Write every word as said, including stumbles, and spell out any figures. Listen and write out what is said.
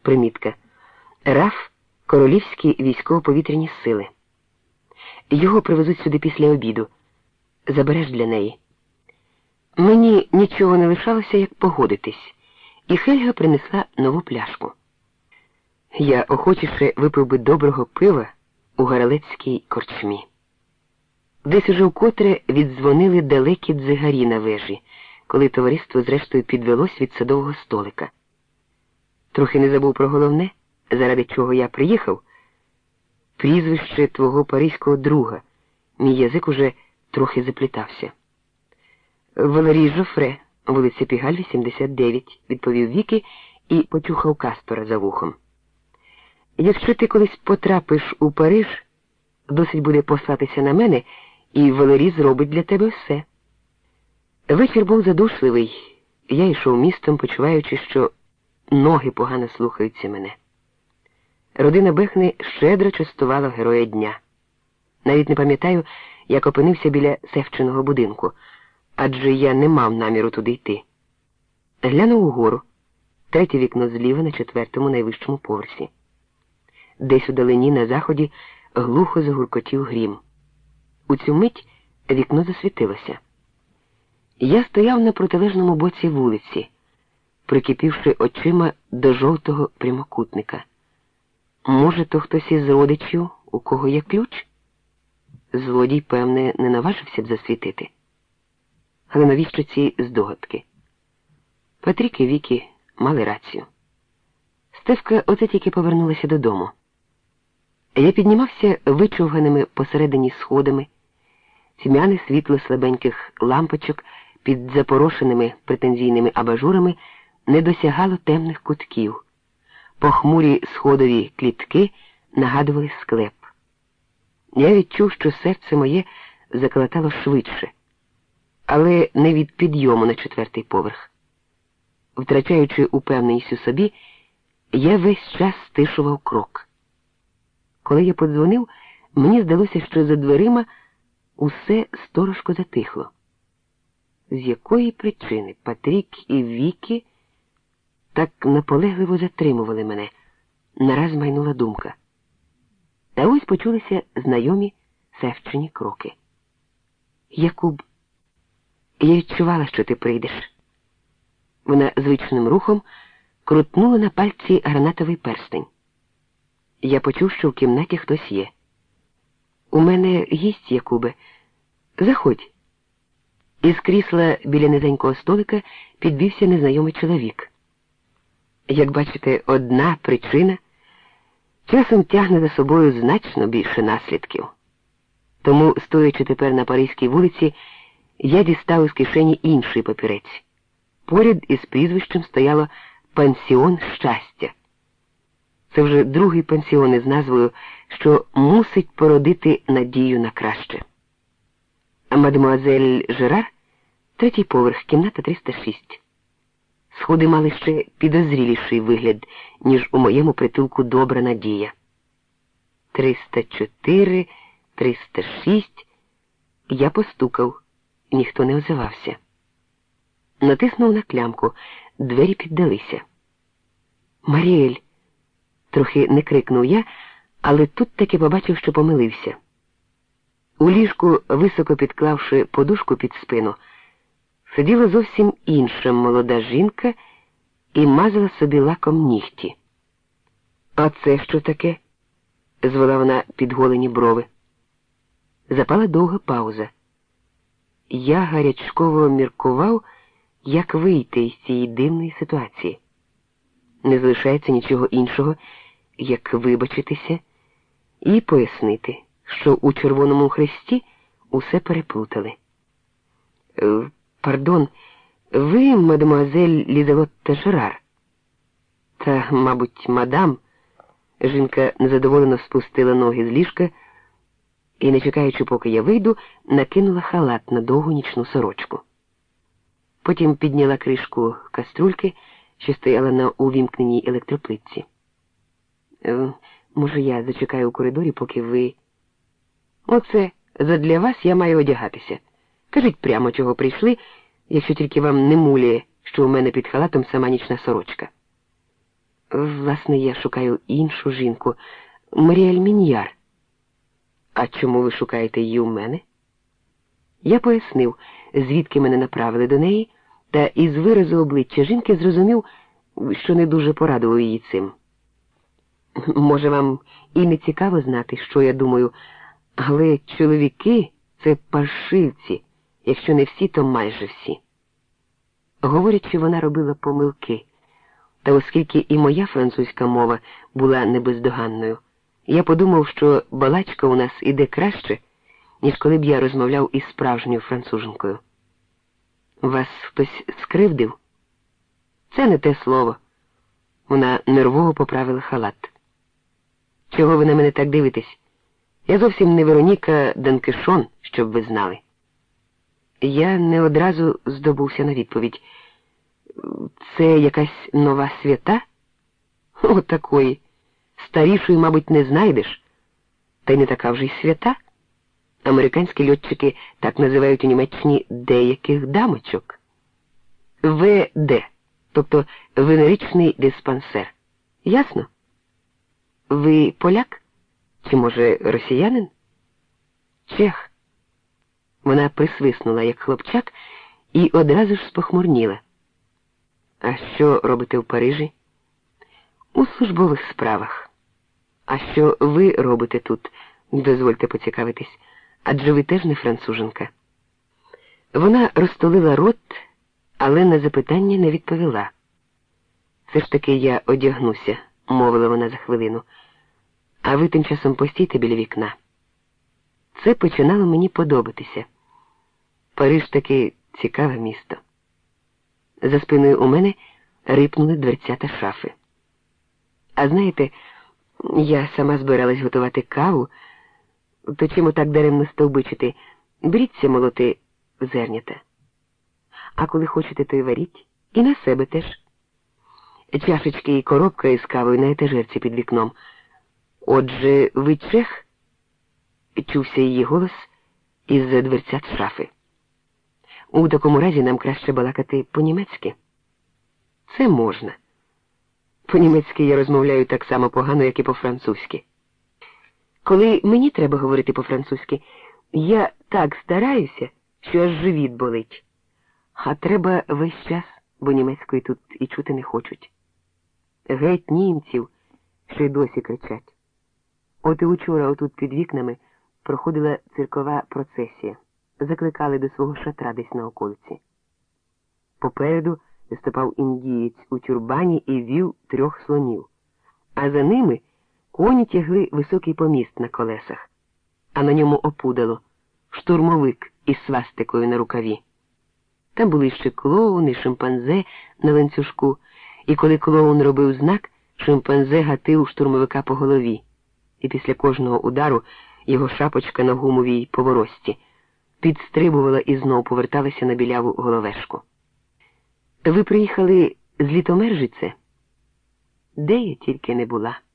Примітка. РАФ – Королівські військово-повітряні сили. Його привезуть сюди після обіду. Забереш для неї. Мені нічого не лишалося, як погодитись, і Хельга принесла нову пляшку. Я охочіше випив би доброго пива у Гаралецькій корчмі. Десь уже вкотре віддзвонили далекі дзигарі на вежі, коли товариство зрештою підвелось від садового столика. Трохи не забув про головне, заради чого я приїхав. Прізвище твого паризького друга. Мій язик уже трохи заплітався. Валерій Жофре, вулиця Пігаль, вісімдесят дев'ять, відповів Вікі і почухав Кастора за вухом. Якщо ти колись потрапиш у Париж, досить буде послатися на мене, і Валерій зробить для тебе все. Вечір був задушливий. Я йшов містом, почуваючи, що ноги погано слухаються мене. Родина Бехни щедро частувала героя дня. Навіть не пам'ятаю, як опинився біля Севчиного будинку, адже я не мав наміру туди йти. Глянув угору. Третє вікно зліва на четвертому найвищому поверсі. Десь у далині на заході глухо загуркотів грім. У цю мить вікно засвітилося. Я стояв на протилежному боці вулиці, прикипівши очима до жовтого прямокутника. Може, то хтось із родичів, у кого є ключ? Злодій, певне, не наважився б засвітити. Але навіщо ці здогадки? Патрік і Вікі мали рацію. Стефка оце тільки повернулася додому. Я піднімався вичовганими посередині сходами. Тьмяне світло слабеньких лампочок під запорошеними претензійними абажурами не досягало темних кутків. Похмурі сходові клітки нагадували склеп. Я відчув, що серце моє заколотало швидше, але не від підйому на четвертий поверх. Втрачаючи упевненість у собі, я весь час стишував крок. Коли я подзвонив, мені здалося, що за дверима усе сторожко затихло. З якої причини Патрік і Вікі так наполегливо затримували мене? Нараз майнула думка. Та ось почулися знайомі Севчині кроки. Якуб, я відчувала, що ти прийдеш. Вона звичним рухом крутнула на пальці гранатовий перстень. Я почув, що в кімнаті хтось є. У мене гість, Якубе. Заходь. Із крісла біля низенького столика підвівся незнайомий чоловік. Як бачите, одна причина часом тягне за собою значно більше наслідків. Тому, стоячи тепер на Паризькій вулиці, я дістав із кишені інший папірець. Поряд із прізвищем стояло «Пансіон щастя». Це вже другий пансіон із назвою, що мусить породити надію на краще. А мадемуазель Жерар, третій поверх, кімната триста шість. Сходи мали ще підозріліший вигляд, ніж у моєму притулку «Добра надія». триста чотири, триста шість. Я постукав, ніхто не озивався. Натиснув на клямку, двері піддалися. «Маріель!» Трохи не крикнув я, але тут таки побачив, що помилився. У ліжку, високо підклавши подушку під спину, сиділа зовсім інша молода жінка і мазала собі лаком нігті. «А це що таке?» – звела вона підголені брови. Запала довга пауза. Я гарячково міркував, як вийти із цієї дивної ситуації. Не залишається нічого іншого, як вибачитися і пояснити, що у Червоному Хресті усе переплутали. «Пардон, ви, мадемуазель Лізелотта Жерар?» «Та, мабуть, мадам». Жінка незадоволено спустила ноги з ліжка і, не чекаючи, поки я вийду, накинула халат на довгу нічну сорочку. Потім підняла кришку каструльки, що стояла на увімкненій електроплитці. Е, може, я зачекаю у коридорі, поки ви... Оце, задля вас я маю одягатися. Кажіть прямо, чого прийшли, якщо тільки вам не муляє, що у мене під халатом сама нічна сорочка. Власне, я шукаю іншу жінку, Маріель Міньяр. А чому ви шукаєте її у мене? Я пояснив, звідки мене направили до неї, та із виразу обличчя жінки зрозумів, що не дуже порадував її цим. Може, вам і не цікаво знати, що я думаю, але чоловіки – це паршивці, якщо не всі, то майже всі. Говорячи, вона робила помилки, та оскільки і моя французька мова була небездоганною, я подумав, що балачка у нас іде краще, ніж коли б я розмовляв із справжньою француженкою. Вас хтось скривдив? Це не те слово. Вона нервово поправила халат. Чого ви на мене так дивитесь? Я зовсім не Вероніка Данкишон, щоб ви знали. Я не одразу здобувся на відповідь. Це якась нова свята? О, такої. Старішої, мабуть, не знайдеш. Та й не така вже й свята. Американські льотчики так називають у Німеччині деяких дамочок. В Д, тобто венеричний диспансер. Ясно? Ви поляк? Чи, може, росіянин? Чех. Вона присвиснула, як хлопчак, і одразу ж спохмурніла. А що робите в Парижі? У службових справах. А що ви робите тут? Дозвольте поцікавитись. Адже ви теж не француженка. Вона розтулила рот, але на запитання не відповіла. Все ж таки я одягнуся, мовила вона за хвилину. А ви тим часом постійте біля вікна. Це починало мені подобатися. Париж таки цікаве місто. За спиною у мене рипнули дверцята шафи. А знаєте, я сама збиралась готувати каву, то чому так даремно стовбичити? Беріться молоти зернята. А коли хочете, то й варіть. І на себе теж. Чашечки і коробка із кавою на етажерці під вікном. Отже, ви чех? Чувся її голос із-за дверцят шафи. У такому разі нам краще балакати по-німецьки. Це можна. По-німецьки я розмовляю так само погано, як і по-французьки. Коли мені треба говорити по-французьки, я так стараюся, що аж живіт болить. А треба весь час, бо німецької тут і чути не хочуть. Геть німців, що й досі кричать. От і учора отут під вікнами проходила циркова процесія. Закликали до свого шатра десь на околиці. Попереду виступав індієць у тюрбані і вів трьох слонів. А за ними коні тягли високий поміст на колесах, а на ньому опудало штурмовик із свастикою на рукаві. Там були ще клоун і шимпанзе на ланцюжку, і коли клоун робив знак, шимпанзе гатив штурмовика по голові, і після кожного удару його шапочка на гумовій поворості підстрибувала і знов поверталася на біляву головешку. Ви приїхали з Літомержице? Де я тільки не була.